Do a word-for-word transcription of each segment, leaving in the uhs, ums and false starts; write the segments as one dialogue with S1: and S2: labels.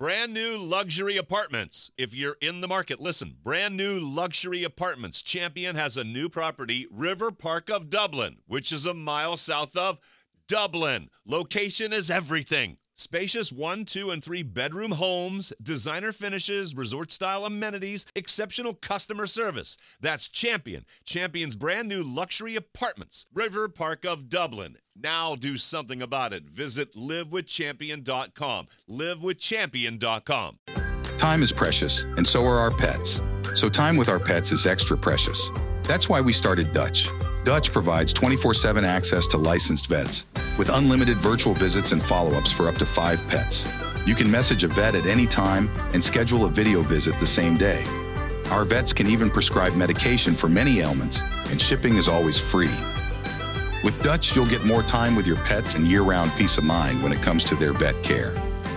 S1: Brand new luxury apartments. If you're in the market, listen. Brand new luxury apartments. Champion has a new property, River Park of Dublin, which is a mile south of Dublin. Location is everything. Spacious one, two, and three bedroom homes, designer finishes, resort-style amenities, exceptional customer service. That's Champion. Champion's brand new luxury apartments. River Park of Dublin. Now do something about it. Visit live with champion dot com. live with champion dot com.
S2: Time is precious, and so are our pets. So time with our pets is extra precious. That's why we started Dutch. Dutch provides twenty-four seven access to licensed vets with unlimited virtual visits and follow-ups for up to five pets. You can message a vet at any time and schedule a video visit the same day. Our vets can even prescribe medication for many ailments, and shipping is always free. With Dutch, you'll get more time with your pets and year-round peace of mind when it comes to their vet care.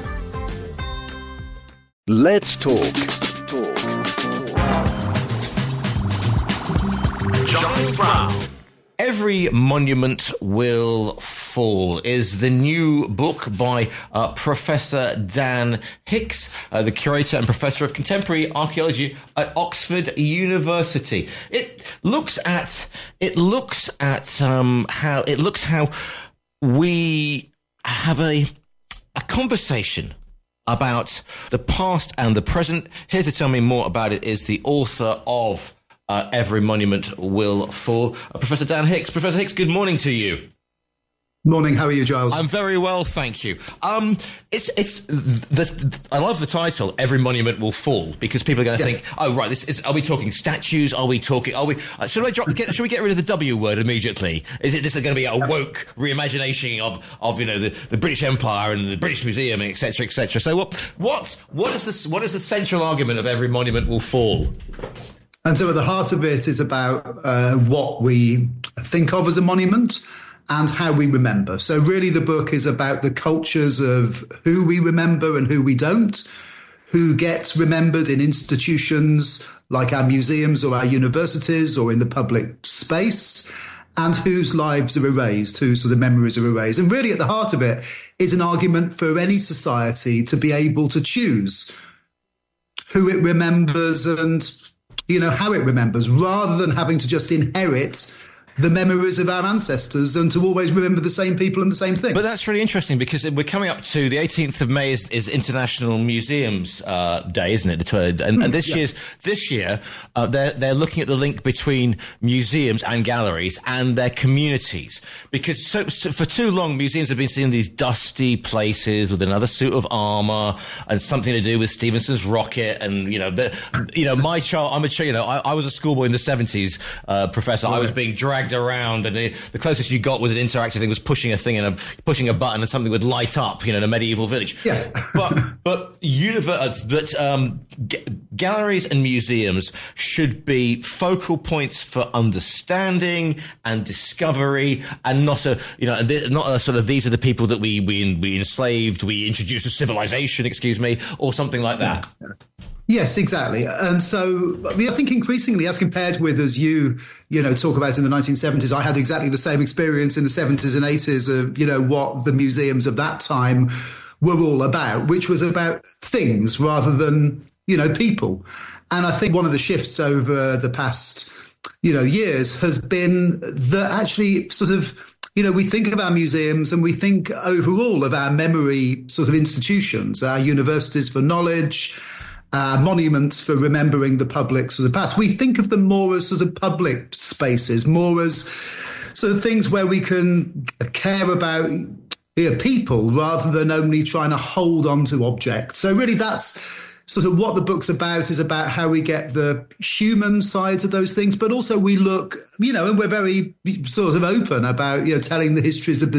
S3: Let's talk. Talk.
S4: John Brown. Every Monument Will Fall is the new book by uh, Professor Dan Hicks, uh, the curator and professor of contemporary archaeology at Oxford University. It looks at it looks at um, how it looks how we have a a conversation about the past and the present. Here to tell me more about it is the author of Uh, Every Monument Will Fall, uh, Professor Dan Hicks. Professor Hicks, good morning to you.
S5: Morning. How are you, Giles?
S4: I'm very well, thank you. Um, it's it's the, the, I love the title, Every Monument Will Fall, because people are going to yeah. think, oh right, this is. Are we talking statues? Are we talking? Are we? Uh, should I drop? Get, should we get rid of the W word immediately? Is it this is going to be a woke reimagination of of you know the, the British Empire and the British Museum, et cetera, et cetera? So what what what is this? What is the central argument of Every Monument Will Fall?
S5: And so at the heart of it is about uh, what we think of as a monument and how we remember. So really the book is about the cultures of who we remember and who we don't, who gets remembered in institutions like our museums or our universities or in the public space, and whose lives are erased, whose sort of memories are erased. And really at the heart of it is an argument for any society to be able to choose who it remembers and you know, how it remembers, rather than having to just inherit the memories of our ancestors and to always remember the same people and the same thing.
S4: But that's really interesting because we're coming up to the eighteenth of May is, is International Museums uh, Day, isn't it? The tw- and, and this
S5: yeah.
S4: year's this year uh, they're they're looking at the link between museums and galleries and their communities, because so, so for too long museums have been seen these dusty places with another suit of armor and something to do with Stevenson's rocket, and you know the you know my child I'm a you know I, I was a schoolboy in the seventies, uh, Professor. Right. I was being dragged around, and the, the closest you got was an interactive thing was pushing a thing and a, pushing a button and something would light up, you know, in a medieval village.
S5: Yeah.
S4: but but univer- but um, g- galleries and museums should be focal points for understanding and discovery, and not a you know th- not a sort of these are the people that we we we enslaved, we introduced to civilization, excuse me, or something like that.
S5: Yeah. Yes, exactly. And so I mean, I think increasingly, as compared with, as you, you know, talk about in the nineteen seventies, I had exactly the same experience in the seventies and eighties of, you know, what the museums of that time were all about, which was about things rather than, you know, people. And I think one of the shifts over the past, you know, years has been that actually sort of, you know, we think of our museums and we think overall of our memory sort of institutions, our universities for knowledge, Uh, monuments for remembering the publics of the past. We think of them more as sort of public spaces, more as sort of things where we can care about you know, people rather than only trying to hold on to objects. So really that's sort of what the book's about, is about how we get the human sides of those things, but also we look, you know, and we're very sort of open about, you know, telling the histories of the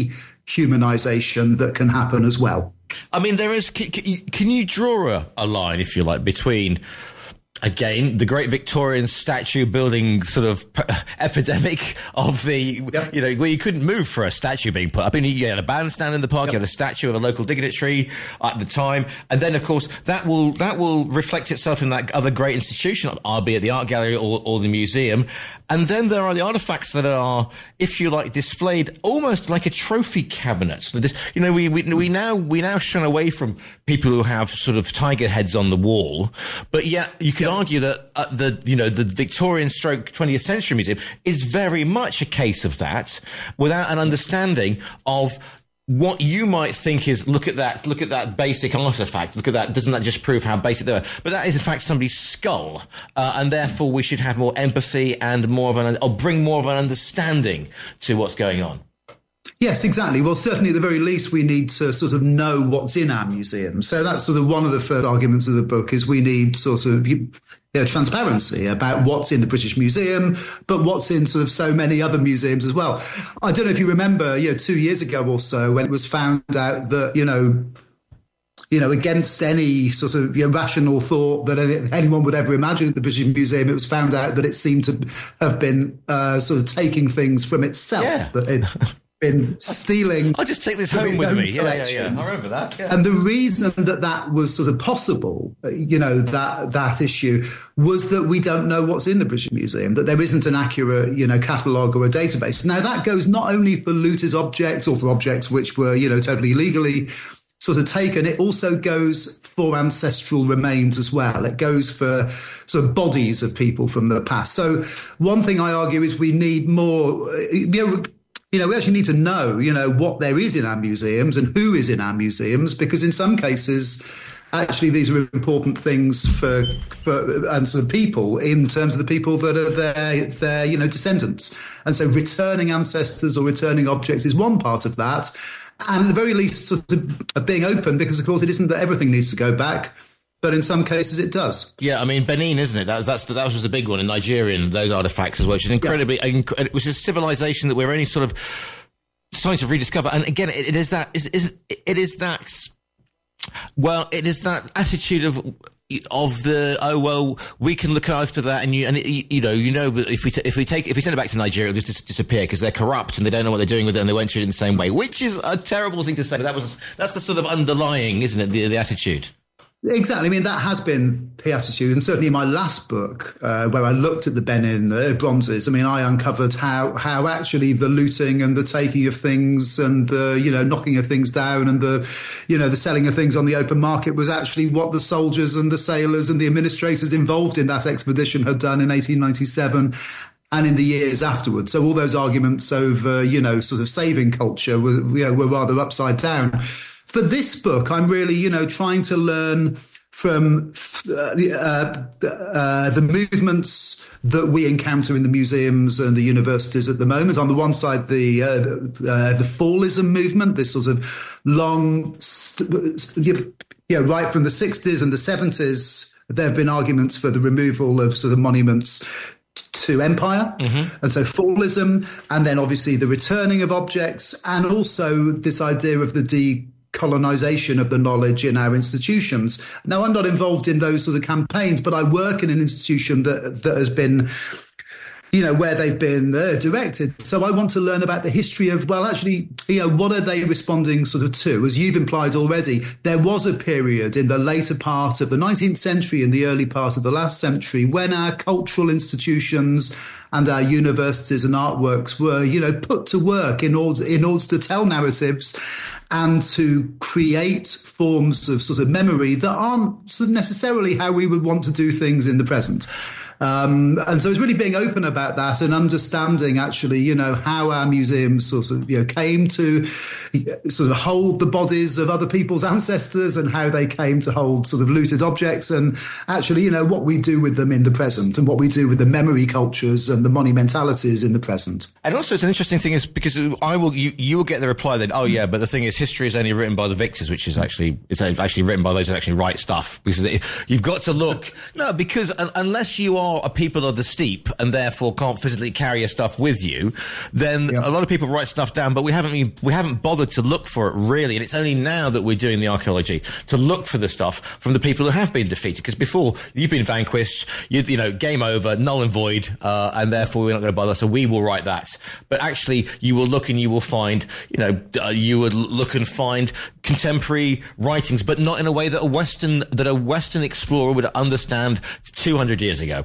S5: dehumanization that can happen as well.
S4: I mean, there is. Can, can you draw a, a line, if you like, between Again, the great Victorian statue building sort of p- epidemic of the, yep. you know, where you couldn't move for a statue being put up. I mean, you had a bandstand in the park, yep. you had a statue of a local dignitary at the time. And then, of course, that will that will reflect itself in that other great institution, albeit the art gallery or, or the museum. And then there are the artifacts that are, if you like, displayed almost like a trophy cabinet. So this, you know, we, we we now we now shun away from people who have sort of tiger heads on the wall, but yet you could yep. argue that uh, the you know the Victorian stroke twentieth century museum is very much a case of that, without an understanding of what you might think is, look at that, look at that basic artifact, look at that, doesn't that just prove how basic they are? But that is in fact somebody's skull, uh, and therefore we should have more empathy and more of an, or bring more of an understanding to what's going on.
S5: Yes, exactly. Well, certainly at the very least, we need to sort of know what's in our museum. So that's sort of one of the first arguments of the book, is we need sort of you know, transparency about what's in the British Museum, but what's in sort of so many other museums as well. I don't know if you remember, you know, two years ago or so, when it was found out that, you know, you know, against any sort of you know, rational thought that any, anyone would ever imagine at the British Museum, it was found out that it seemed to have been uh, sort of taking things from itself.
S4: Yeah.
S5: That it, been stealing.
S4: I'll just take this home with me. Yeah, yeah, yeah. I remember that. Yeah.
S5: And the reason that that was sort of possible, you know, that that issue was that we don't know what's in the British Museum, that there isn't an accurate, you know, catalogue or a database. Now, that goes not only for looted objects or for objects which were, you know, totally legally sort of taken. It also goes for ancestral remains as well. It goes for sort of bodies of people from the past. So one thing I argue is we need more, you know, You know, we actually need to know, you know, what there is in our museums and who is in our museums, because in some cases, actually, these are important things for for and sort of people in terms of the people that are their, their, you know, descendants. And so returning ancestors or returning objects is one part of that. And at the very least, sort of being open, because, of course, it isn't that everything needs to go back. But in some cases, it does.
S4: Yeah, I mean, Benin, isn't it? That was, that's the, that was the big one in Nigerian, those artifacts as well, which is incredibly, yeah. inc- which is a civilization that we're only sort of starting to rediscover. And again, it, it is that, is, is, it is that, well, it is that attitude of, of the, oh, well, we can look after that. And you, and it, you know, you know, if we, t- if we take, if we send it back to Nigeria, it'll just disappear because they're corrupt and they don't know what they're doing with it and they won't treat it in the same way, which is a terrible thing to say. But that was, that's the sort of underlying, isn't it? The, the attitude.
S5: Exactly. I mean, that has been the attitude. And certainly in my last book, uh, where I looked at the Benin uh, bronzes, I mean, I uncovered how how actually the looting and the taking of things and the, you know, knocking of things down and the, you know, the selling of things on the open market was actually what the soldiers and the sailors and the administrators involved in that expedition had done in eighteen ninety-seven. And in the years afterwards. So all those arguments over, you know, sort of saving culture were, you know, were rather upside down. For this book, I'm really, you know, trying to learn from uh, uh, uh, the movements that we encounter in the museums and the universities at the moment. On the one side, the uh, the, uh, the fallism movement, this sort of long, st- you know, right from the sixties and the seventies, there have been arguments for the removal of sort of monuments to empire. Mm-hmm. And so fallism, and then obviously the returning of objects, and also this idea of the de colonization of the knowledge in our institutions. Now, I'm not involved in those sort of campaigns, but I work in an institution that that has been, you know, where they've been uh, directed. So I want to learn about the history of, well, actually, you know, what are they responding sort of to? As you've implied already, there was a period in the later part of the nineteenth century and the early part of the last century when our cultural institutions and our universities and artworks were, you know, put to work in order in order to tell narratives and to create forms of sort of memory that aren't sort of necessarily how we would want to do things in the present. Um, and so it's really being open about that and understanding actually, you know, how our museums sort of, you know, came to sort of hold the bodies of other people's ancestors and how they came to hold sort of looted objects and actually, you know, what we do with them in the present and what we do with the memory cultures and the monumentalities in the present.
S4: And also it's an interesting thing is because I will, you, you will get the reply that, oh yeah, but the thing is history is only written by the victors, which is actually, it's actually written by those who actually write stuff because you've got to look, no, because unless you are are a people of the steep and therefore can't physically carry your stuff with you, then yeah. a lot of people write stuff down, but we haven't been, we haven't bothered to look for it really. And it's only now that we're doing the archaeology to look for the stuff from the people who have been defeated. Because before, you've been vanquished, you, you know, game over, null and void, uh, and therefore we're not going to bother. So we will write that. But actually, you will look and you will find, you know, uh, you would look and find contemporary writings, but not in a way that a Western that a Western explorer would understand two hundred years ago.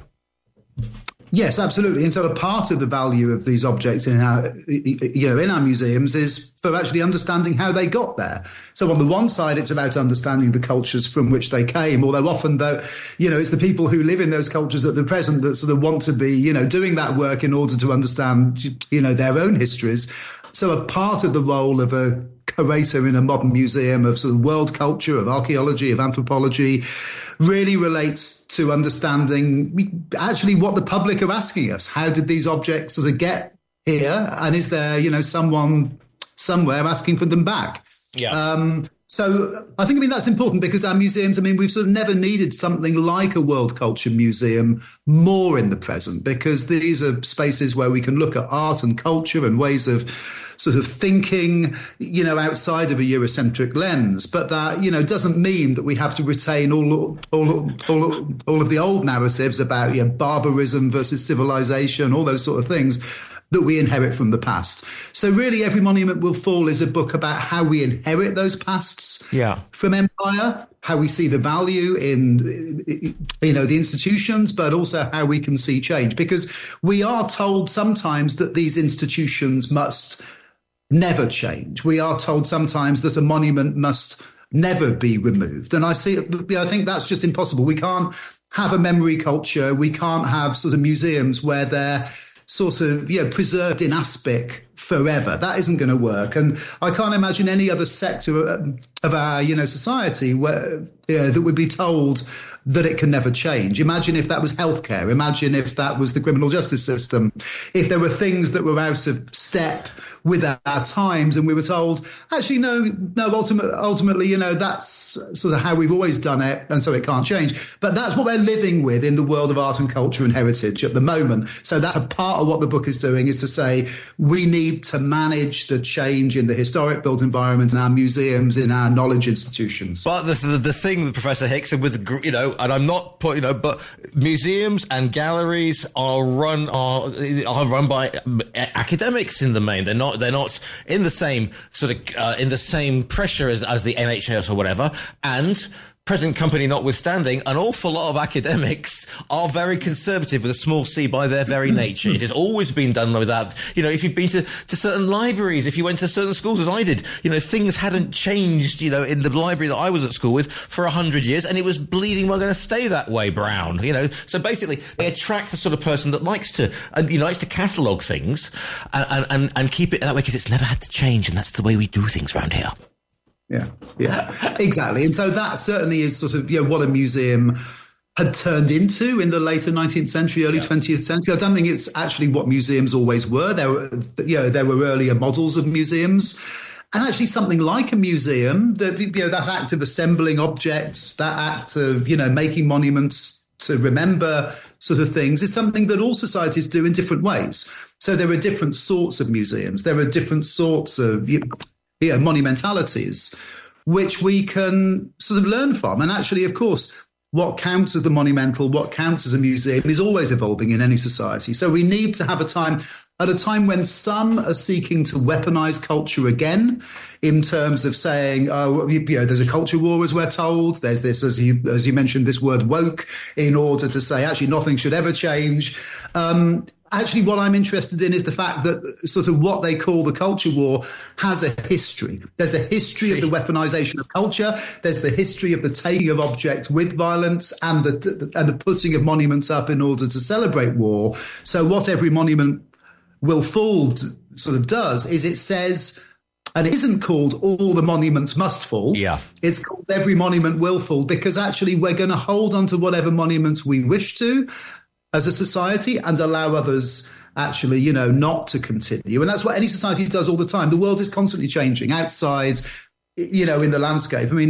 S5: Yes, absolutely. And so a part of the value of these objects in our, you know, in our museums is for actually understanding how they got there. So on the one side, it's about understanding the cultures from which they came, although often, though, you know, it's the people who live in those cultures at the present that sort of want to be, you know, doing that work in order to understand, you know, their own histories. So a part of the role of a curator in a modern museum of sort of world culture, of archaeology, of anthropology, really relates to understanding actually what the public are asking us. How did these objects sort of get here? And is there, you know, someone somewhere asking for them back?
S4: Yeah.
S5: Um, so I think, I mean, that's important because our museums, I mean, we've sort of never needed something like a world culture museum more in the present, because these are spaces where we can look at art and culture and ways of sort of thinking, you know, outside of a Eurocentric lens. But that, you know, doesn't mean that we have to retain all all all, all of the old narratives about, you know, barbarism versus civilization, all those sort of things that we inherit from the past. So really, Every Monument Will Fall is a book about how we inherit those pasts
S4: yeah.
S5: from empire, how we see the value in, you know, the institutions, but also how we can see change. Because we are told sometimes that these institutions must never change. We are told sometimes that a monument must never be removed. And I see, I think that's just impossible. We can't have a memory culture. We can't have sort of museums where they're sort of, you know, preserved in aspic forever. That isn't going to work. And I can't imagine any other sector of our, you know, society where, you know, that would be told that it can never change. Imagine if that was healthcare. Imagine if that was the criminal justice system. If there were things that were out of step with our times and we were told, actually, no, no, ultimately, ultimately, you know, that's sort of how we've always done it. And so it can't change. But that's what we're living with in the world of art and culture and heritage at the moment. So that's a part of what the book is doing, is to say we need to manage the change in the historic built environment in our museums, in our knowledge institutions.
S4: But the, the, the thing with Professor Hicks and with, you know, and I'm not put, you know, but museums and galleries are run are are run by academics in the main. They're not they're not in the same sort of uh, in the same pressure as as the N H S or whatever. And present company notwithstanding, an awful lot of academics are very conservative with a small c by their very nature. It has always been done like that. You know, if you've been to, to certain libraries, if you went to certain schools, as I did, you know, things hadn't changed, you know, in the library that I was at school with for a hundred years, and it was bleeding well going to stay that way, Brown, you know. So basically, they attract the sort of person that likes to, and you know, likes to catalogue things and, and, and keep it that way because it's never had to change, and that's the way we do things around here.
S5: Yeah, yeah, exactly. And so that certainly is sort of, you know, what a museum had turned into in the later nineteenth century, early yeah. twentieth century. I don't think it's actually what museums always were. There were, you know, there were earlier models of museums. And actually something like a museum, that, you know, that act of assembling objects, that act of, you know, making monuments to remember sort of things, is something that all societies do in different ways. So there are different sorts of museums. There are different sorts of, you know, Yeah, monumentalities, which we can sort of learn from. And actually, of course, what counts as the monumental, what counts as a museum is always evolving in any society. So we need to have a time, at a time when some are seeking to weaponize culture again, in terms of saying, oh, you know, there's a culture war, as we're told. There's this, as you as you mentioned, this word woke, in order to say, actually, nothing should ever change. Um, Actually, what I'm interested in is the fact that sort of what they call the culture war has a history. There's a history of the weaponization of culture. There's the history of the taking of objects with violence and the and the putting of monuments up in order to celebrate war. So what Every Monument Will Fall sort of does is it says, and it isn't called All the Monuments Must Fall.
S4: Yeah.
S5: It's called Every Monument Will Fall, because actually we're going to hold on to whatever monuments we wish to as a society and allow others actually, you know, not to continue. And that's what any society does all the time. The world is constantly changing outside, you know, in the landscape. I mean,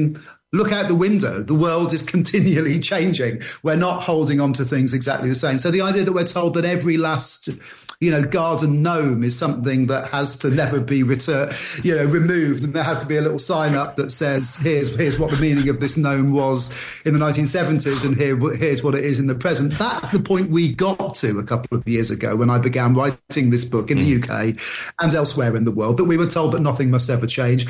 S5: look out the window. The world is continually changing. We're not holding on to things exactly the same. So the idea that we're told that every last, you know, garden gnome is something that has to never be retur- you know, removed, and there has to be a little sign up that says, here's here's what the meaning of this gnome was in the nineteen seventies, and here here's what it is in the present. That's the point we got to a couple of years ago when I began writing this book in the U K and elsewhere in the world, that we were told that nothing must ever change.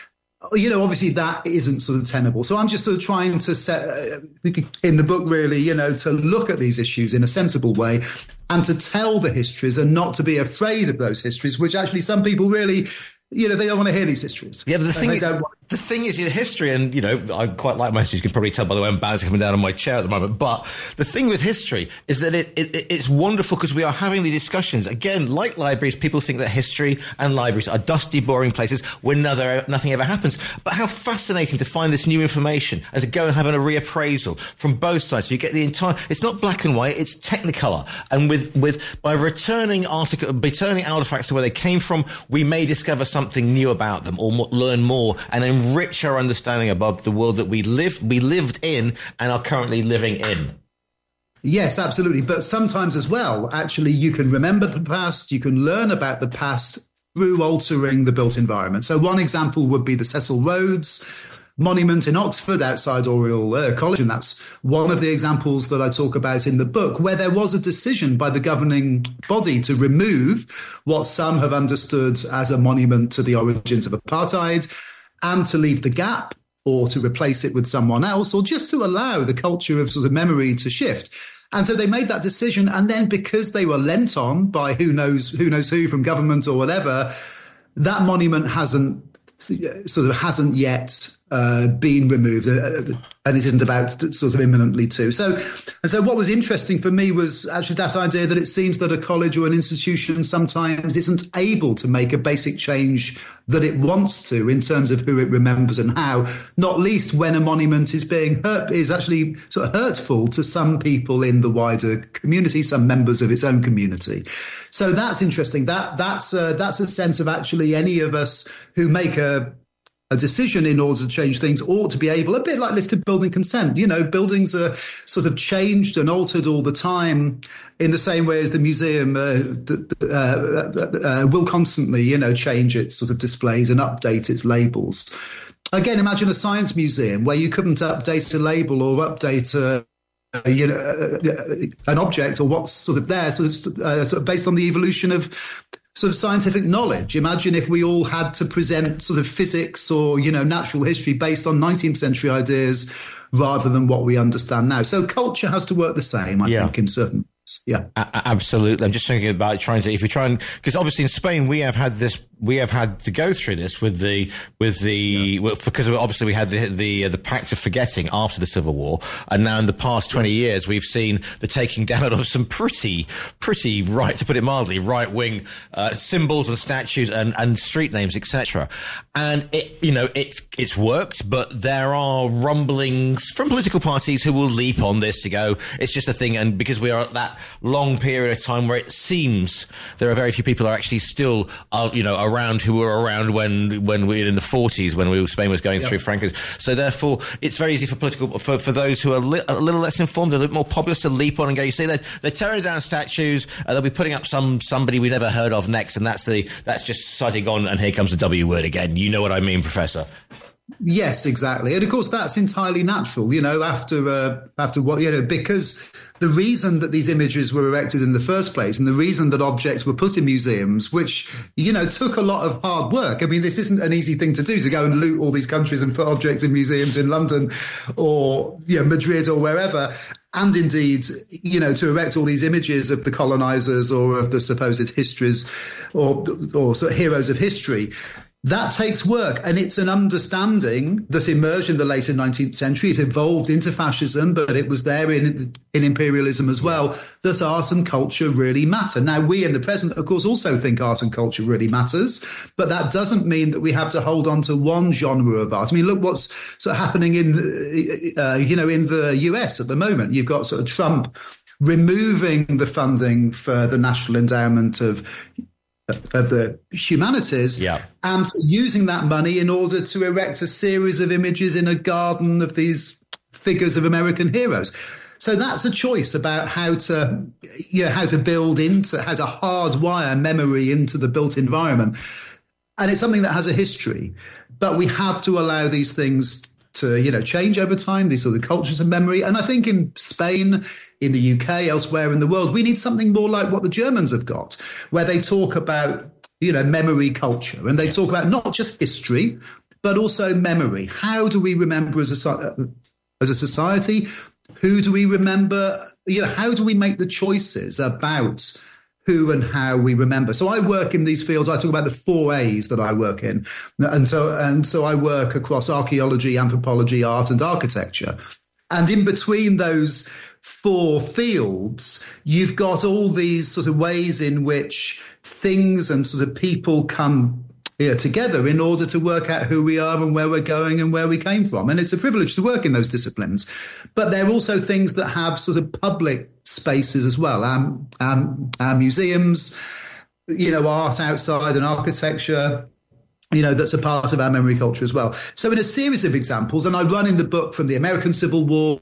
S5: You know, obviously that isn't sort of tenable. So I'm just sort of trying to set uh, in the book, really, you know, to look at these issues in a sensible way and to tell the histories and not to be afraid of those histories, which actually some people really, you know, they don't want to hear these histories.
S4: Yeah, but the thing, is,
S5: want-
S4: the thing is, in history, and, you know, I quite like my history. You can probably tell by the way I'm bouncing coming down on my chair at the moment. But the thing with history is that it, it it's wonderful because we are having the discussions. Again, like libraries, people think that history and libraries are dusty, boring places where nothing, nothing ever happens. But how fascinating to find this new information and to go and have a reappraisal from both sides. So you get the entire, it's not black and white, it's technicolor. And with, with, by returning article, returning artifacts to where they came from, we may discover something new about them or more, learn more and enrich our understanding above the world that we lived, we lived in and are currently living in.
S5: Yes, absolutely. But sometimes as well, actually, you can remember the past, you can learn about the past through altering the built environment. So one example would be the Cecil Rhodes Monument in Oxford outside Oriel uh, College. And that's one of the examples that I talk about in the book, where there was a decision by the governing body to remove what some have understood as a monument to the origins of apartheid and to leave the gap or to replace it with someone else, or just to allow the culture of sort of memory to shift. And so they made that decision. And then because they were lent on by who knows, who knows who from government or whatever, that monument hasn't sort of hasn't yet uh, been removed, uh, and it isn't about to, sort of imminently to. So, and so what was interesting for me was actually that idea that it seems that a college or an institution sometimes isn't able to make a basic change that it wants to in terms of who it remembers and how, not least when a monument is being hurt, is actually sort of hurtful to some people in the wider community, some members of its own community. So that's interesting. That that's uh, that's a sense of actually any of us who make a a decision in order to change things ought to be able, a bit like listed building consent. You know, buildings are sort of changed and altered all the time in the same way as the museum uh, uh, uh, will constantly, you know, change its sort of displays and update its labels. Again, imagine a science museum where you couldn't update a label or update a Uh, you know, uh, an object or what's sort of there, sort of, uh, sort of based on the evolution of sort of scientific knowledge. Imagine if we all had to present sort of physics or, you know, natural history based on nineteenth century ideas rather than what we understand now. So culture has to work the same, I yeah. think, in certain ways. Yeah,
S4: a- absolutely. I'm just thinking about trying to, if you try and, because obviously in Spain we have had this, we have had to go through this with the, with the, yeah. well, because obviously we had the, the, uh, the Pact of Forgetting after the Civil War. And now in the past twenty years, we've seen the taking down of some pretty, pretty right, to put it mildly, right wing, uh, symbols and statues and, and street names, et cetera. And it, you know, it's, it's worked, but there are rumblings from political parties who will leap on this to go, it's just a thing. And because we are at that long period of time where it seems there are very few people who are actually still, uh, you know, around who were around when when we were in the forties when we, Spain was going yep. through Franco's. So therefore, it's very easy for political for, for those who are li- a little less informed, a little more populist to leap on and go. You see, they're, they're tearing down statues. Uh, they'll be putting up some somebody we never heard of next, and that's the that's just citing on. And here comes the W word again. You know what I mean, Professor?
S5: Yes, exactly. And of course, that's entirely natural, you know, after, uh, after what, you know, because the reason that these images were erected in the first place and the reason that objects were put in museums, which, you know, took a lot of hard work. I mean, this isn't an easy thing to do, to go and loot all these countries and put objects in museums in London or, you know, Madrid or wherever. And indeed, you know, to erect all these images of the colonizers or of the supposed histories or, or sort of heroes of history. That takes work, and it's an understanding that emerged in the later nineteenth century. It evolved into fascism, but it was there in, in imperialism as well, that art and culture really matter. Now, we in the present, of course, also think art and culture really matters, but that doesn't mean that we have to hold on to one genre of art. I mean, look what's sort of happening in, the, uh, you know, in the U S at the moment. You've got sort of Trump removing the funding for the National Endowment of of the humanities,
S4: yeah.
S5: and using that money in order to erect a series of images in a garden of these figures of American heroes. So that's a choice about how to, you know, how to build into, how to hardwire memory into the built environment. And it's something that has a history, but we have to allow these things to, you know, change over time, these sort of cultures of memory. And I think in Spain, in the U K, elsewhere in the world, we need something more like what the Germans have got, where they talk about, you know, memory culture, and they talk about not just history, but also memory. How do we remember as a, as a society? Who do we remember? You know, how do we make the choices about who and how we remember? So I work in these fields. I talk about the four A's that I work in. And so, and so I work across archaeology, anthropology, art, and architecture. And in between those four fields, you've got all these sort of ways in which things and sort of people come here together in order to work out who we are and where we're going and where we came from. And it's a privilege to work in those disciplines. But they're also things that have sort of public spaces as well. Um, um, our museums, you know, art outside and architecture, you know, that's a part of our memory culture as well. So in a series of examples, and I run in the book from the American Civil War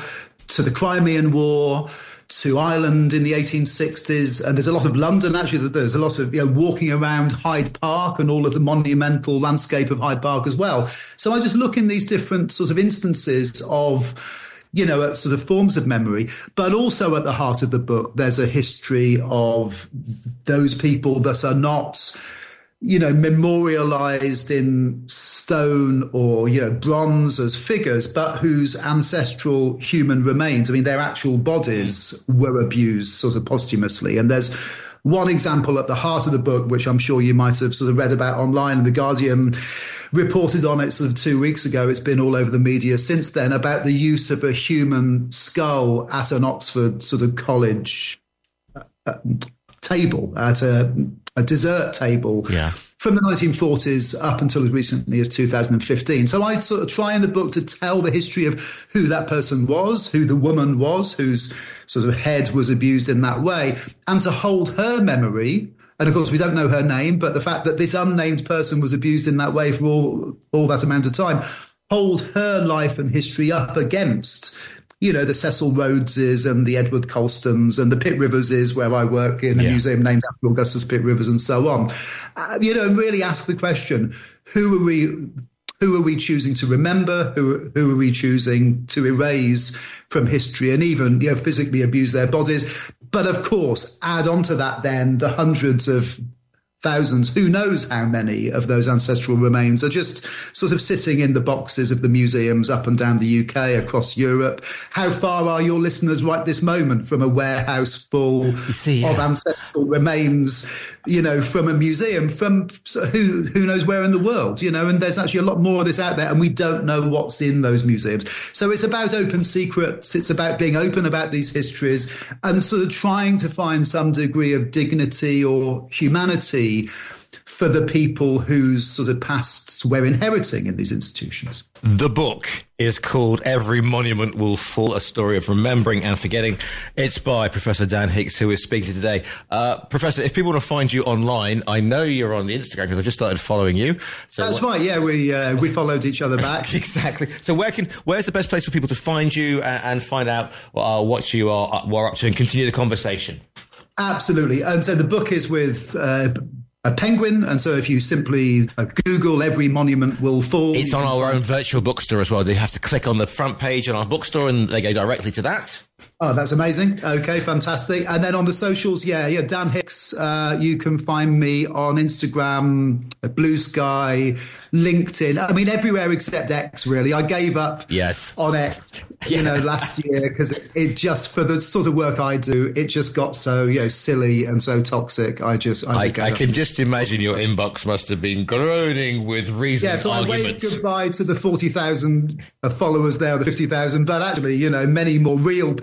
S5: to the Crimean War, to Ireland in the eighteen sixties, and there's a lot of London, actually, there's a lot of, you know, walking around Hyde Park and all of the monumental landscape of Hyde Park as well. So I just look in these different sort of instances of, you know, sort of forms of memory, but also at the heart of the book, there's a history of those people that are not, you know, memorialized in stone or, you know, bronze as figures, but whose ancestral human remains, I mean, their actual bodies were abused sort of posthumously. And there's one example at the heart of the book, which I'm sure you might have sort of read about online, and The Guardian reported on it sort of two weeks ago. It's been all over the media since then, about the use of a human skull at an Oxford sort of college uh, table, at a, a dessert table,
S4: yeah.
S5: from the nineteen forties up until as recently as two thousand fifteen. So I sort of try in the book to tell the history of who that person was, who the woman was, whose sort of head was abused in that way, and to hold her memory. And of course, we don't know her name, but the fact that this unnamed person was abused in that way for all, all that amount of time, hold her life and history up against, you know, the Cecil Rhodeses and the Edward Colstons and the Pitt Riverses, where I work in a yeah. museum named after Augustus Pitt Rivers, and so on. Uh, you know, and really ask the question: who are we? Who are we choosing to remember? Who who are we choosing to erase from history and even, you know, physically abuse their bodies? But of course, add on to that then the hundreds of thousands, who knows how many of those ancestral remains are just sort of sitting in the boxes of the museums up and down the U K, across Europe. How far are your listeners right this moment from a warehouse full see, yeah. of ancestral remains, you know, from a museum, from who who knows where in the world, you know? And there's actually a lot more of this out there, and we don't know what's in those museums. So it's about open secrets. It's about being open about these histories and sort of trying to find some degree of dignity or humanity for the people whose sort of pasts we're inheriting in these institutions.
S4: The book is called Every Monument Will Fall, A Story of Remembering and Forgetting. It's by Professor Dan Hicks, who is speaking today. Uh, Professor, if people want to find you online, I know you're on the Instagram because I just started following you.
S5: So That's what- right, yeah, we uh, we followed each other back.
S4: Exactly. So where can where's the best place for people to find you and, and find out uh, what you are, are up to and continue the conversation?
S5: Absolutely. And so the book is with Uh, a penguin, and so if you simply uh, Google Every Monument Will Fall,
S4: it's on our own virtual bookstore as well. They have to click on the front page on our bookstore and they go directly to that.
S5: Oh, that's amazing. Okay, fantastic. And then on the socials, yeah, yeah, Dan Hicks. Uh, you can find me on Instagram, Blue Sky, LinkedIn. I mean, everywhere except X, really. I gave up
S4: yes.
S5: on X, you yeah. know, last year because it, it just, for the sort of work I do, it just got so, you know, silly and so toxic. I just, I,
S4: I, I can just imagine your inbox must have been groaning with reasons.
S5: Yeah, so
S4: arguments.
S5: I waved goodbye to the forty thousand followers there, the fifty thousand, but actually, you know, many more real people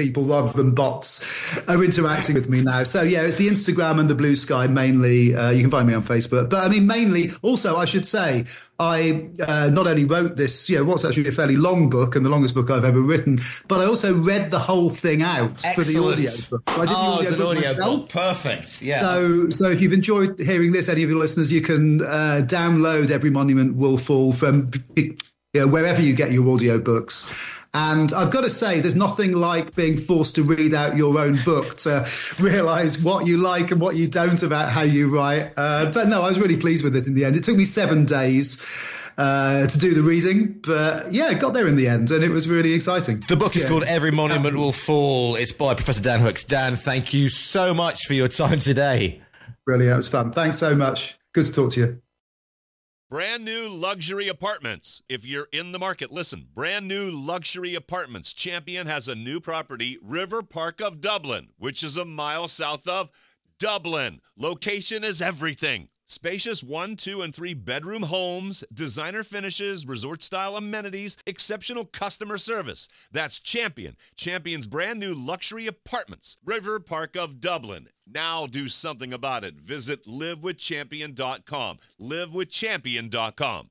S5: people rather than bots are interacting with me now. So yeah, it's the Instagram and the Blue Sky mainly. Uh, you can find me on Facebook, but I mean, mainly also, I should say, I uh, not only wrote this, you know, what's actually a fairly long book and the longest book I've ever written, but I also read the whole thing out
S4: Excellent.
S5: for the audio book. So I did
S4: oh,
S5: the
S4: it's an audio
S5: myself.
S4: book. Perfect. Yeah.
S5: So, so if you've enjoyed hearing this, any of your listeners, you can uh, download Every Monument Will Fall from you know, wherever you get your audio books. And I've got to say, there's nothing like being forced to read out your own book to realise what you like and what you don't about how you write. Uh, but no, I was really pleased with it in the end. It took me seven days uh, to do the reading, but yeah, got there in the end, and it was really exciting.
S4: The book is
S5: yeah.
S4: called Every Monument Will Fall. It's by Professor Dan Hooks. Dan, thank you so much for your time today.
S5: Brilliant. It was fun. Thanks so much. Good to talk to you.
S1: Brand new luxury apartments. If you're in the market, listen. Brand new luxury apartments. Champion has a new property, River Park of Dublin, which is a mile south of Dublin. Location is everything. Spacious one, two, and three bedroom homes, designer finishes, resort-style amenities, exceptional customer service. That's Champion. Champion's brand new luxury apartments, River Park of Dublin. Now do something about it. Visit live with champion dot com. live with champion dot com.